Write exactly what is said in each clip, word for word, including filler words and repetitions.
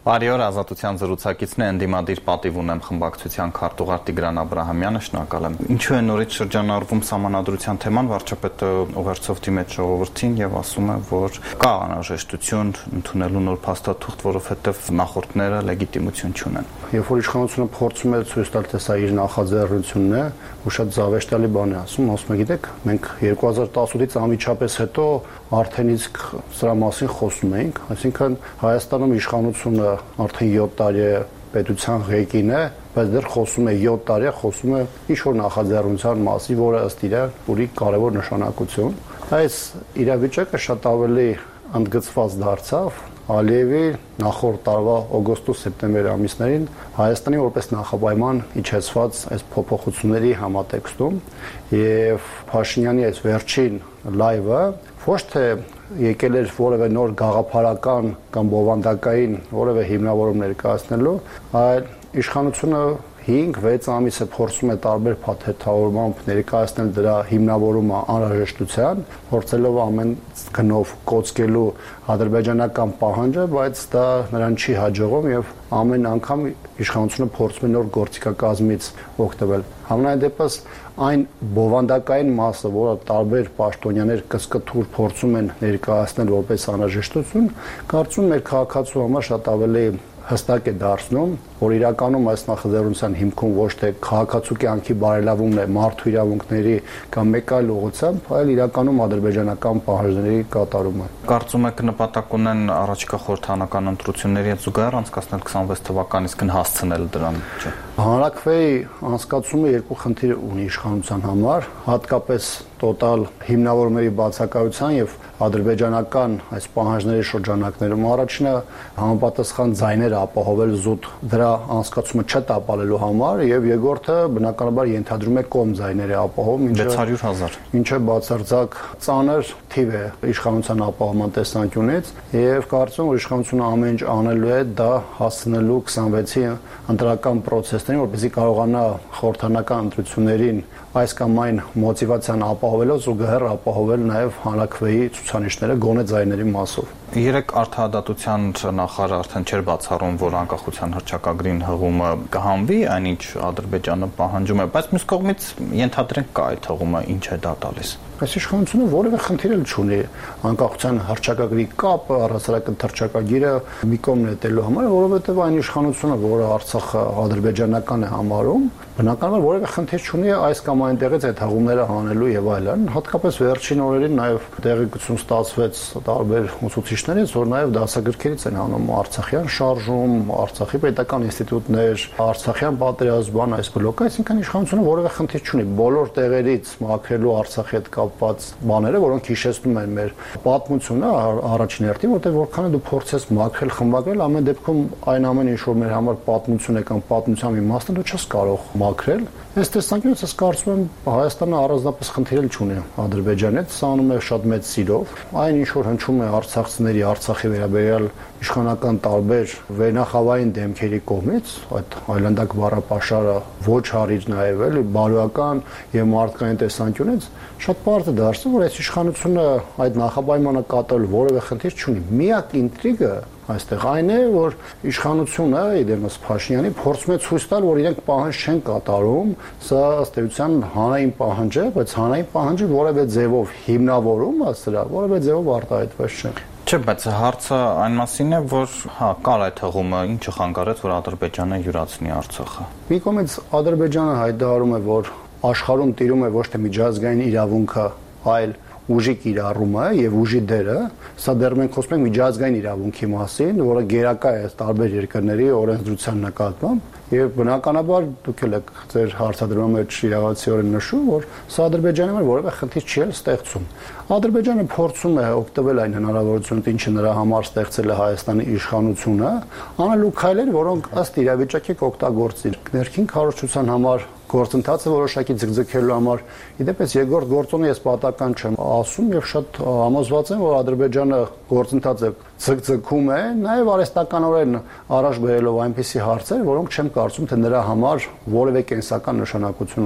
Բարի օր, Ազատության զրուցակիցն է, ընդդիմադիր պատիվ ունեմ խմբակցության քարտուղար Տիգրան Աբրահամյանը, շնորհակալ եմ։ Ինչու է նորից շրջանառվում սահմանադրության թեման, վարչապետը ուղերձով դիմեց ժողովրդին եւ ասում է, որ կա անհրաժեշտություն ընդունելու նոր փաստաթուղթ, որովհետեւ նախորդները լեգիտիմություն չունեն։ Երբ որ իշխանությունը փորձում է ցույց տալ, թե սա իր նախաձեռնությունն է, ու շատ զավեշտալի բան է ասում, ասում է, գիտեք, մենք երկու հազար տասութից անմիջապես հետո արդեն իսկ սրա մասին խոսում էինք, այսինքն Հայաստանում իշխանությունը արդեն յոթ տարի է պետության ղեկին է, բայց դեռ խոսում է յոթ տարի է խոսում է ինչ-որ նախաձեռնության մասին, որը ըստ իր ունի կարևոր նշանակություն։ Այս իրավիճակը շատ ավելի ընդգծված դարձավ Ալիևի նախորդ տարվա օգոստոս-սեպտեմբեր ամիսներին Հայաստանի որպես նախապայման իջեցված այս փոփոխությունների համատեքստում եւ Փաշինյանի այս վերջին լայվը ոչ թե եկել էր որևէ նոր գաղափարական կամ բովանդակային որևէ հիմնավորում ներկայացնելու, այլ իշխանությունը հինգ վեց ամիս է փորձում է տարբեր փաթեթավորմամբ ներկայացնել դրա հիմնավորումը անհրաժեշտության, փորձելով ամեն գնով կոծկելու ադրբեջանական պահանջը, բայց դա նրան չի հաջողում եւ ամեն անգամ իշխանությունը փորձում է նոր գործիքակազմից օգտվել։ Համենայն դեպս այն բովանդակային մասը, որը տարբեր պաշտոնյաներ կսկթուր փորձում են ներկայացնել որպես անհրաժեշտություն, կարծում եմ մեր քաղաքացու համար շատ ավելի հստակ է դարձնում, որ իրականում այս նախաձեռնության հիմքում ոչ թե քաղաքացու կյանքի բարելավումն է մարդու իրավունքների կամ մեկ այլ ուղղությամբ, այլ իրականում ադրբեջանական պահանջների կատարումը։ Կարծում եք նպատակ ունեն առաջիկա խորհրդարանական ընտրությունների հետ զուգահեռ անցկացնել քսանվեց թվականից կն հասցնել դրան, չէ՞։ Հանրաքվեի անցկացումը երկու խնդիր ունի իշխանության համար, հատկապես տոտալ հիմնավորումների բացակայության եւ ադրբեջանական այս պահանջների շրջանակներում առաջինը համապատասխան ձայներ ապահովել զուտ դրա անցկացումը չտապալելու համար եւ երկրորդը բնականաբար ենթադրում է կողմ ձայների ապահովում, ինչը վեց հարյուր հազար ինչը բացարձակ ծանր թիվ է իշխանության ապահովման տեսանկյունից եւ կարծում որ իշխանությունը ամեն ինչ անելու է դա հասցնելու քսանվեցի ընտրական process-ներին, որպեսզի կարողանա խորհրդարանական ընտրություններին այս կամ այն մոտիվացիան ապահովելով զուգահեռ ապահովել նաև հանրաքվեի ցուցանիշները գոնե ձայների մասով։ Երեք արդարադատության նախարարը արդեն չէր բացառում, որ անկախության հռչակագրին հղումը կհանվի, այնինչ Ադրբեջանը պահանջում է, բայց մյուս կողմից ենթադրենք կա այդ հղումը, ինչ է դա տալիս։ Այս իշխանությունը որևէ խնդիր էլ չունի անկախության հռչակագրի կապը, առասարակ հռչակագիրը մի կողմ նետելու համար, որովհետև այն իշխանությունը, որը Արցախը ադրբեջանական է համարում, բնականաբար որևէ խնդիր չունի այս կամ այն տեղից այդ հղումները հանելու եւ այլն, հատկապես վերջին օրերին նաեւ տեղեկություն ստացվեց տարբեր ուսուցիչներից, որ նաեւ դասագրքերից են անում արցախյան շարժում, Արցախի պետական ինստիտուտներ, արցախյան պատերազմ, այս բլոկը, այսինքն իշխանությունը որևէ խնդիր չունի բոլոր տեղերից մաքրելու Արցախի հետ կապված բաները, որոնք հիշեցնում են մեր պատմությունը առաջին հերթին, որտեղ որքան դու փորձես մաքրել, խմբագրել, ամեն դեպքում այն ամեն ինչ որ մեր համար պատմություն է կամ պատմության մի մասն է, դու չես կարող մաքրել։ Այս տեսանկյունից ես կարծում եմ Հայաստանը առանձնապես խնդիր էլ չունի Ադրբեջանից, սա անում է շատ մեծ սիրով։ Այն ինչ որ հնչում է արցախցիների, Արցախի վերաբերյալ իշխանական տարբեր վերնախավային դեմքերի կողմից, այդ այլանդակ բառապաշարը ոչ հարիր նաև էլի բարոյական եւ մարդկային տեսանկյունից շատ պարզ է դարձել, որ այս իշխանությունը այդ նախապայմանը կատարել որևէ խնդիր չունի։ Միակ ինտրիգը այստեղ այն է, որ իշխանությունը իդեմս Փաշինյանի փորձում է ցույց տալ, որ իրենք պահանջ չեն կատարում, սա ըստ էության հանրային պահանջ է, բայց հանրային պահանջը որևէ ձևով հիմնավորում է սրա, որևէ ձևով արտահայտված չէ։ Չէ, բայց հարցը այն մասին է, որ հա կար այդ հղումը, ինչը խանգարեց, որ Ադրբեջանը յուրացնի Արցախը։ Մի կողմից Ադրբեջանը հայտարարում է, որ աշխարհում տիրում է ոչ թե միջազգային իրավունքը, այլ ուժի կիրառումը եւ ուժի դերը, սա դեռ մենք խոսում ենք միջազգային իրավունքի մասին, որը գերակա է տարբեր երկրների օրենսդրության նկատմամբ, եւ բնականաբար դուք էլ եք ձեր հարցադրման մեջ իրավացիորեն նշում, որ սա Ադրբեջանի համար որևէ խնդիր չի ստեղծում։ Ադրբեջանը փորձում է օգտվել այն հնարավորությունից, ինչը նրա համար ստեղծել է Հայաստանի իշխանությունը, անելու քայլեր, որոնք ըստ իրավիճակի կօգտագործի ներքին քարոզչության համար գործընթացը որոշակի ձգձգելու համար։ Իդեպս երկրորդ գործոնը ես պատական չեմ ասում եւ շատ համոզված եմ, որ Ադրբեջանը գործընթացը ձգձգում է, նաեւ արհեստականորեն առաջ բերելով այնպիսի հարցեր, որոնք չեմ կարծում թե նրա համար որևէ կենսական նշանակություն ունեն։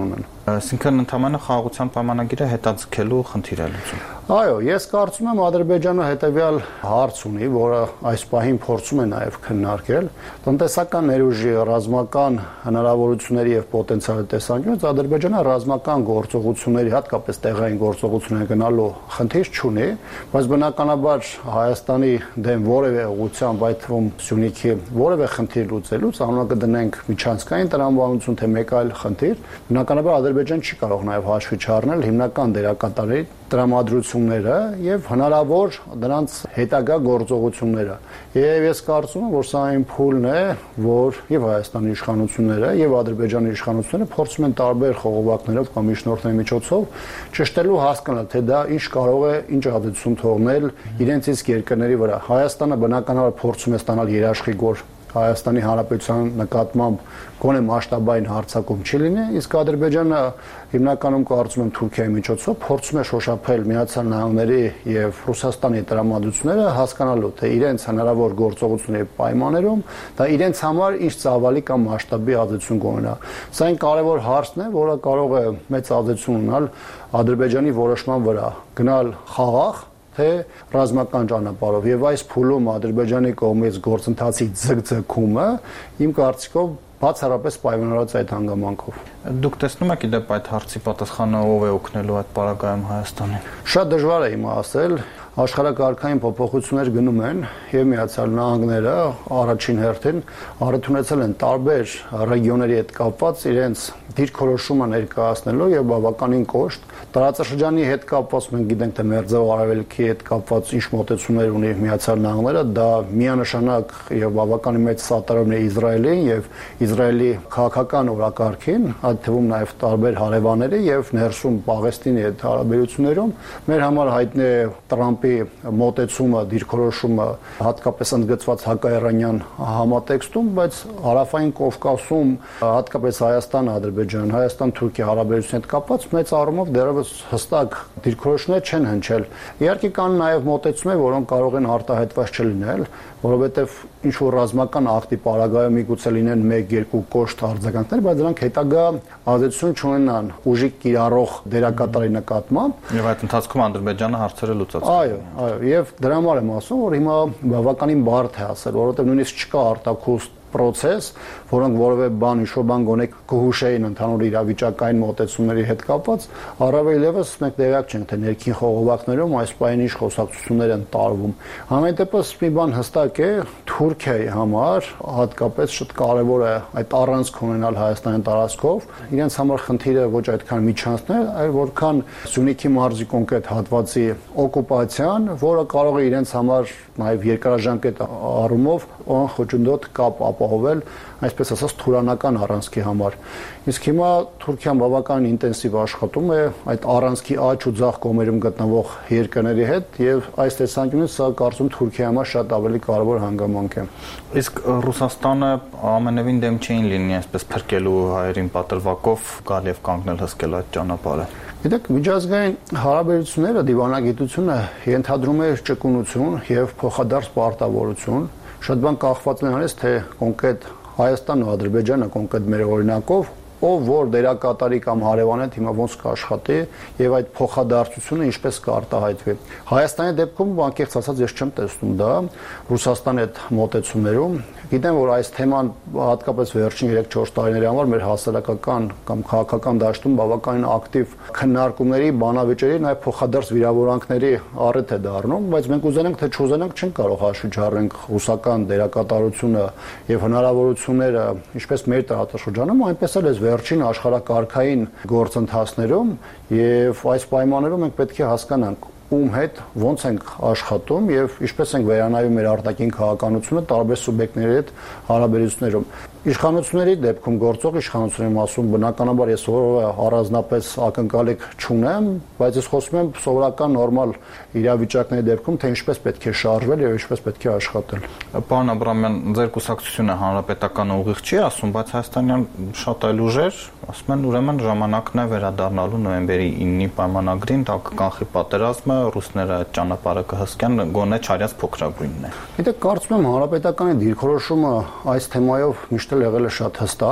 Այսինքն ընդհանրապես խաղաղության պայմանագիրը հետաձգելու խնդիր է լուծում։ Այո, ես կարծում եմ Ադրբեջանը հետևյալ հարց ունի, որը այս պահին փորձում է նաև քննարկել, տնտեսական ներուժի ռազմական հնարավորությունների եւ պոտենցիալի տեսանկյունից Ադրբեջանը ռազմական գործողությունների, հատկապես տեղային գործողությունների գնալու խնդիր չունի, բայց բնականաբար Հայաստանի դեմ որևէ ուղղությամբ, այդ թվում Սյունիքի որևէ խնդիր լուծելուց անունը կդնենք միջանցքային տրամաբանություն թե մեկ այլ խնդիր, բնականաբար Ադրբեջանը չի կարող նաև հաշվի չառնել հիմնական դերակատարների տրամադրությունները եւ հնարավոր դրանց հետագա գործողությունները։ Եվ ես կարծում եմ, որ սա այն փուլն է, որ եւ Հայաստանի իշխանությունները եւ Ադրբեջանի իշխանությունները փորձում են տարբեր խողովակներով կամ միջնորդների միջոցով ճշտելու հասկանալ, թե դա ինչ կարող է, ինչ ազդեցություն թողնել իրենց իսկ երկրների վրա։ Հայաստանը բնականաբար փորձում է ստանալ երաշխիքոր Հայաստանի Հանրապետության նկատմամբ գոնե մասշտաբային հարձակում չի լինի, իսկ Ադրբեջանը հիմնականում կարծում եմ Թուրքիայի միջոցով փորձում է շոշափել Միացյալ Նահանգների եւ Ռուսաստանի տրամադրությունները, հասկանալու թե իրենց հնարավոր գործողությունների պայմաններում դա իրենց համար ինչ ծավալի կամ մասշտաբի ազդեցություն կունենա։ Սա այն կարևոր հարցն է, որը կարող է մեծ ազդեցություն ունենալ Ադրբեջանի որոշման վրա, գնալ խաղաղ թե ռազմական ճանապարհով եւ այս փուլում Ադրբեջանի կողմից գործընթացի ձգձգումը իմ կարծիքով բացառապես պայմանավորված այդ հանգամանքով։ Դուք տեսնում եք իդեպ այդ հարցի պատասխանը ով է օգնելու այդ պարագայում Հայաստանին։ Շատ դժվար է հիմա ասել, աշխարհակարգային փոփոխություններ գնում են եւ Միացյալ Նահանգները առաջին հերթին առիթ ունեցել են տարբեր ռեգիոների հետ կապված իրենց դիրքորոշումը ներկայացնելու եւ բավականին կոշտ տարածաշրջանի հետ կապված մենք գիտենք թե Մերձավոր Արևելքի հետ կապված ինչ մոտեցումներ ունի Միացյալ Նահանգները, դա միանշանակ եւ բավականին մեծ սատարում է Իսրայելին եւ Իսրայելի քաղաքական օրակարգին, այդ թվում նաեւ տարբեր հարևանների եւ ներսում Պաղեստինի հետ հարաբերություններում մեր համար հայտնի է Տրամպի մոտեցումը, դիրքորոշումը հատկապես ընդգծված հակաիրանյան համատեքստում, բայց հարավային Կովկասում հատկապես Հայաստան, Ադրբեջան, Հայաստան-Թուրքիա հարաբերությունների հետ կապված մեծ առումով դեռևս հստակ դիրքորոշումներ չեն հնչել։ Իհարկե կան նաև մոտեցումներ, որոնք կարող են արտահայտված չլինել, որովհետև ինչ որ ռազմական ակտի պարագայում միգուցե լինեն մեկ-երկու կոշտ արձագանքներ, բայց դրանք հետագա ազդեցություն չունենան ուժի կիրառող դերակատարի նկատմամբ։ Եվ այդ ընթացքում Ադրբեջանը հարցերը լուծած։ Այո, այո, եւ դրա համար եմ ասում, որ հիմա բավականին բարդ է ասել, որովհետեւ նույնիսկ չկա արտաքուստ process, որոնք որևէ բան, ինչ-որ բան գոնե կհուշեին ընդհանուր իրավիճակային մոտեցումների հետ կապված, առավել ևս մենք տեղյակ չենք, թե ներքին խողովակներում այս պահին ինչ խոսակցություններ են տարվում։ Համենայն դեպս մի բան հստակ է, Թուրքիայի համար հատկապես շատ կարևոր է այդ առանցք ունենալ Հայաստանի տարածքով։ Իրենց համար խնդիրը ոչ այդքան միջանցքն է, այլ որքան Սյունիքի մարզի կոնկրետ հատվածի օկուպացիան, որը կարող է իրենց համար նաև երկարաժամկետ առումով անխոչնդոտ կապ ապահովել, այսպես ասած, թուրանական առանցքի համար։ Իսկ հիմա Թուրքիան բավական ինտենսիվ աշխատում է այդ առանցքի աջ ու ձախ կողմերում գտնվող երկրների հետ եւ այս տեսանկյունից սա կարծում Թուրքիայի համար շատ ավելի կարևոր հանգամանք է։ Իսկ Ռուսաստանը ամենևին դեմ չէին լինի այսպես փրկելու հայերին պատրվակով գալ եւ կանգնել հսկել այդ ճանապարհը։ Գիտեք, միջազգային հարաբերությունները, դիվանագիտությունը ենթադրում է ճկունություն եւ փոխադարձ պարտավորություն։ Շատ բան կախված է նրանից, թե կոնկրետ Հայաստանն ու Ադրբեջանը կոնկրետ մեր օրինակով ով որ դերակատարի կամ հարևան է հիմա ոնց կաշխատի եւ այդ փոխադարձությունը ինչպես կարտահայտվի։ Հայաստանի դեպքում անկեղծ ասած ես չեմ տեսնում դա Ռուսաստանի հետ մոտեցումներում։ Գիտեմ, որ այս թեման հատկապես վերջին երեք-չորս տարիների համար մեր հասարակական կամ քաղաքական դաշտում բավականին ակտիվ քննարկումների, բանավեճերի, նաեւ փոխադարձ վիրավորանքների առիթ է դառնում, բայց մենք ուզենանք թե չուզենանք չենք կարող հաշվի չառնենք ռուսական դերակատարությունը եւ հնարավորությունները ինչպես մեր տարածաշրջանում, այնպես էլ այս վերջին աշխարհակարգային գործընթացներում եւ այս պայմաններում մենք պետք է հասկանանք ում հետ ոնց ենք աշխատում եւ ինչպես ենք վերանայում մեր արտաքին քաղաքականությունը տարբեր սուբյեկտների հետ հարաբերություններում։ Իշխանությունների դեպքում գործող իշխանությունների մասում բնականաբար ես որևէ առանձնապես ակնկալիք չունեմ, բայց ես խոսում եմ սովորական նորմալ իրավիճակների դեպքում, թե ինչպես պետք է շարժվել եւ ինչպես պետք է աշխատել։ Պարոն Աբրամյան, ձեր կուսակցությունը հանրապետական ուղիղ չի ասում, բայց հայաստանյան շատ այլ ուժեր ասում են ուրեմն ժամանակն է վերադառնալու նոյեմբերի իննի պայմանագրին, դա կկանխի պատերազմը, ռուսները այդ ճանապարհը կհսկեն, գոնե չարյաց փոքրագույնն է։ Գիտեք, կարծում եմ հանրապետականի դիրքորոշումը այս թեմայով միշտ եղել է շատ հստակ,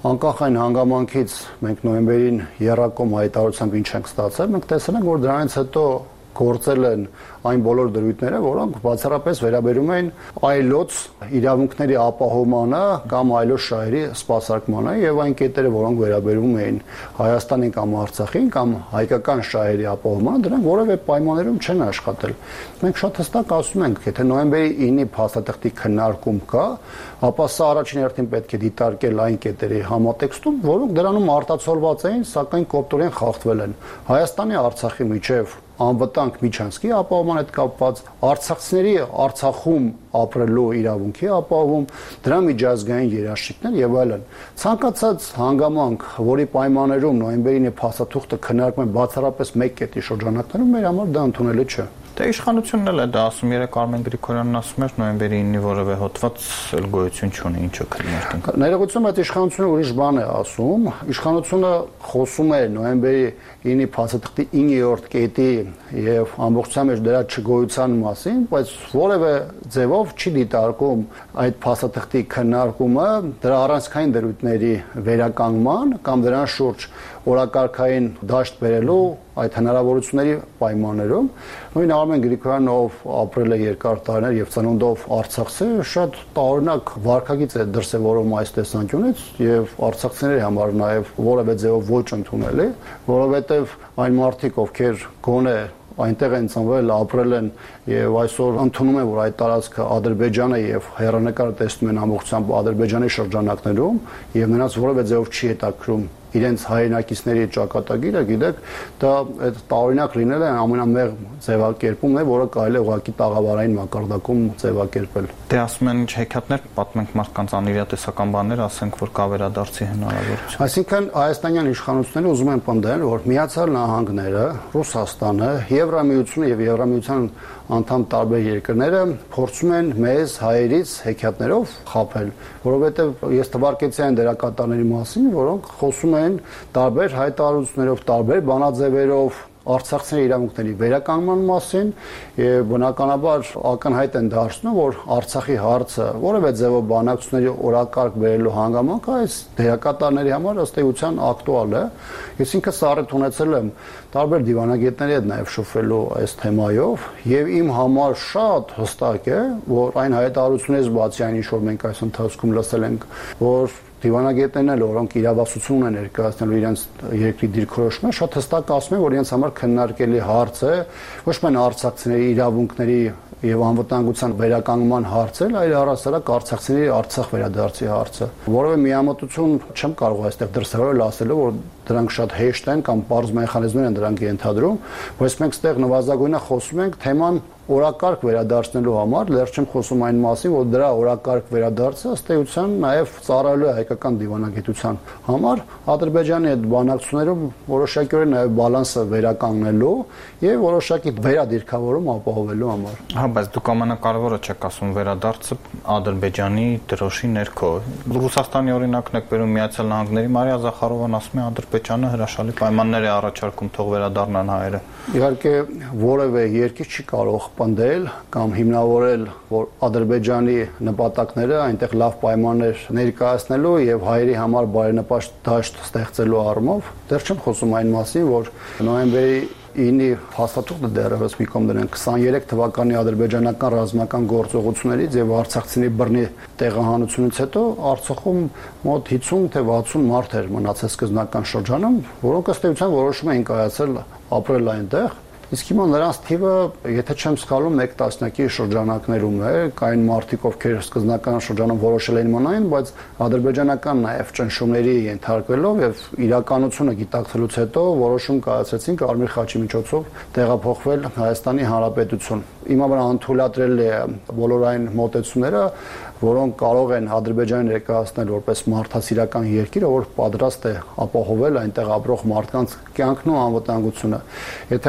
անկախ այն հանգամանքից մենք նոյեմբերին եռակոմ հայտարարությամբ ինչ ենք ստացել, մենք տեսել ենք, որ դրանից հետո գործել են այն բոլոր դրույթները, որոնք բացառապես վերաբերում են այլոց իրավունքների ապահովմանը կամ այլոց շահերի սպասարկմանը եւ այն կետերը, որոնք վերաբերում էին Հայաստանին կամ Արցախին կամ հայկական շահերի ապահովմանը, դրանք որևէ պայմաններում չեն աշխատել։ Մենք շատ հստակ ասում ենք, եթե նոյեմբերի ինի փաստաթղթի քննարկում կա, ապա սա առաջին հերթին պետք է դիտարկել այն կետերի համատեքստում, որոնք դրանում արտացոլված էին, սակայն կոպտորեն խախտվել են։ Հայաստանի Արցախի միջև անվտանգ միջանցքի ապահովման հետ կապված, արցախցիների Արցախում ապրելու իրավունքի ապահովում, դրա միջազգային երաշխիքներ եւ այլն։ Ցանկացած հանգամանք, որի պայմաններում նոյեմբերին փաստաթուղթը քննարկվում է բացառապես մեկ կետի շրջանակներում, մեր համար դա ընդունելի չէ։ Դե իշխանությունն էլ է դա ասում, երեք Արմեն Գրիգորյանն ասում էր նոյեմբերի ինի որևէ հոդված էլ գոյություն չունի, ինչը քննարկենք։ Ներողություն, այդ իշխանությունը ուրիշ բան է ասում։ Իշխանությունը խոսում է նոյեմբերի ինի փաստաթղթի իններորդ կետի եւ ամբողջությամբ մեջ դրա չգոյության մասին, բայց որևէ ձևով չի դիտարկում այդ փաստաթղթի քննարկումը դրա առանցքային դրույթների վերականգնման կամ դրան շուրջ օրակարգային դաշտ բերելու այդ հնարավորությունների պայմաններում։ Նույն Արմեն Գրիգորյանն, ով ապրել է երկար տարիներ եւ ծնունդով արցախցի, շատ տարօրինակ վարքագիծ է դրսեւորում այս տեսանկյունից եւ արցախցիների համար նաեւ որևէ ձևով ոչ ընդունելի, որովհետեւ այն մարդիկ, ովքեր գոնե այնտեղ են ծնվել, ապրել են եւ այսօր ընդունում են, որ այդ տարածքը Ադրբեջանը եւ հեռանկարը տեսնում են ամբողջությամբ Ադրբեջանի շրջանակներում եւ նրանց որևէ ձևով չի հետաքրում իրենց հայրենակիցների ճակատագիրը, գիտեք, դա այդ տարօրինակ լինել է ամենամեղ ձևակերպումն է, որը կարելի է ուղղակի տաղավարային մակարդակում ձևակերպել։ Դե ասում են ինչ հեքիաթներ պատմենք մարդկանց անիրատեսական բաներ, ասենք, որ կա վերադարձի հնարավորություն։ Այսինքն հայաստանյան իշխանությունները ուզում են պնդել, որ Միացյալ Նահանգները, Ռուսաստանը, Եվրամիությունը եւ Եվրամիության անդամ տարբեր երկրները փորձում են մեզ հայերից հեքիաթներով խաբել, որովհետեւ ես թվարկեցի այն դերակատարների մասին, որոնք խոսում են տարբեր հայտարարություններով, տարբեր բանաձևերով արցախցիների իրավունքների վերականգնման մասին եւ բնականաբար ակնհայտ են դարձնում, որ Արցախի հարցը որևէ ձևով բանակցությունների օրակարգ բերելու հանգամանքը այս դերակատարների համար ըստ էության ակտուալ է։ Ես ինքս առիթ ունեցել եմ տարբեր դիվանագետների հետ նաեւ շփվելու այս թեմայով եւ իմ համար շատ հստակ է, որ այն հայտարարություններից բացի այն ինչ որ մենք այս ընթացքում լսել ենք, որ դիվանագետներն էլ, որոնք իրավասություն ունեն ներկայացնելու իրենց երկրի դիրքորոշումը, շատ հստակ ասում են, որ իրենց համար քննարկելի հարց է ոչ միայն արցախցիների իրավունքների եւ անվտանգության վերականգնման հարցը, այլ առասարակ արցախցիների Արցախ վերադարձի հարցը։ Որովհետեւ միամտություն չեմ կարող այստեղ դրսևորել ասելով, որ դրանք շատ հեշտ են կամ պարզ մեխանիզմներ են դրանք ենթադրում, բայց մենք ստեղ նվազագույնը խոսում ենք թեման օրակարգ վերադարձնելու համար, դեռ չեմ խոսում այն մասին, որ դրա օրակարգ վերադարձը ըստ էության նաև ծառայելու է հայկական դիվանագիտության համար, Ադրբեջանի հետ բանակցություններում որոշակիորեն նաև բալանսը վերականգնելու եւ որոշակի վերադիրքավորում ապահովելու համար։ Հա, բայց դուք ամենակարևորը չեք ասում վերադարձը Ադրբեջանի դրոշի ներքո։ Ռուսաստանի օրինակն եք բերում Միացյալ Նահանգների, Մարիա Զախարովան ասում է Ադրբեջանը հրաշալի պայմաններ է առաջարկում, թող վերադառնան հայերը։ Իհարկե որևէ երկիր չի կարող պնդել կամ հիմնավորել, որ Ադրբեջանի նպատակները այնտեղ լավ պայմաններ ներկայացնելու եւ հայերի համար բարենպաստ դաշտ ստեղծելու առումով, դեռ չեմ խոսում այն մասին, որ նոյեմբերի ինի հաստատուղը դեռևս մի կողմ դրենք քսաներեք թվականի ադրբեջանական ռազմական գործողություններից եւ արցախցիների բռնի տեղահանությունից հետո Արցախում մոտ հիսուն թե վաթսուն մարդ էր մնացել սկզբնական շրջանում, որոնք ըստ էության որոշում էին կայացել ապրել այնտեղ։ Իսկ հիմա նրանց թիվը, եթե չեմ սխալվում, մեկ տասնյակի շրջանակներում է, կային մարդիկ, ովքեր սկզբնական շրջանում որոշել էին մնային, բայց ադրբեջանական նաև ճնշումների ենթարկվելով եւ իրականությունը գիտակցելուց հետո որոշում կայացրեցին Կարմիր խաչի միջոցով տեղափոխվել Հայաստանի Հանրապետություն։ Հիմա վրա անթույլատրել է բոլոր այն մոտեցումները, որոնք կարող են Ադրբեջանը ներկայացնել որպես մարդասիրական երկիր, որ պատրաստ է ապահովել այնտեղ ապրող մարդկանց կյանքն ու անվտանգությունը։ Եթե Ադրբեջանը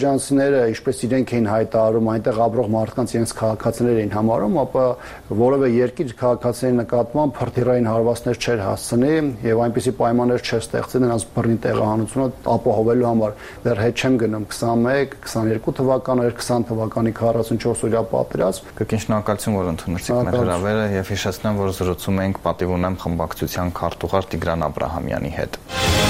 ադրբեջանցիները ինչպես իրենք էին հայտարարում, այնտեղ ապրող մարդկանց իրենց քաղաքացիներ էին համարում, ապա որևէ երկիր քաղաքացիների նկատմամբ հրթիռային հարվածներ չէր հասցնի եւ այնպիսի պայմաններ չէր ստեղծել նրանց բռնի տեղահանությունը ապահովելու համար։ Դեռ հետ չեմ գնում քսանմեկ, քսաներկու թվականներ, քսան թվականի քառասունչորս օրյա պատերազմ։ Կրկին շնորհակալություն, որ ընդունեցիք մեր հրավերը եւ հիշեցնեմ, որ զրուցում ենք պատիվ ունեմ խմբակցության քարտուղար Տիգրան Աբրահամյանի հետ։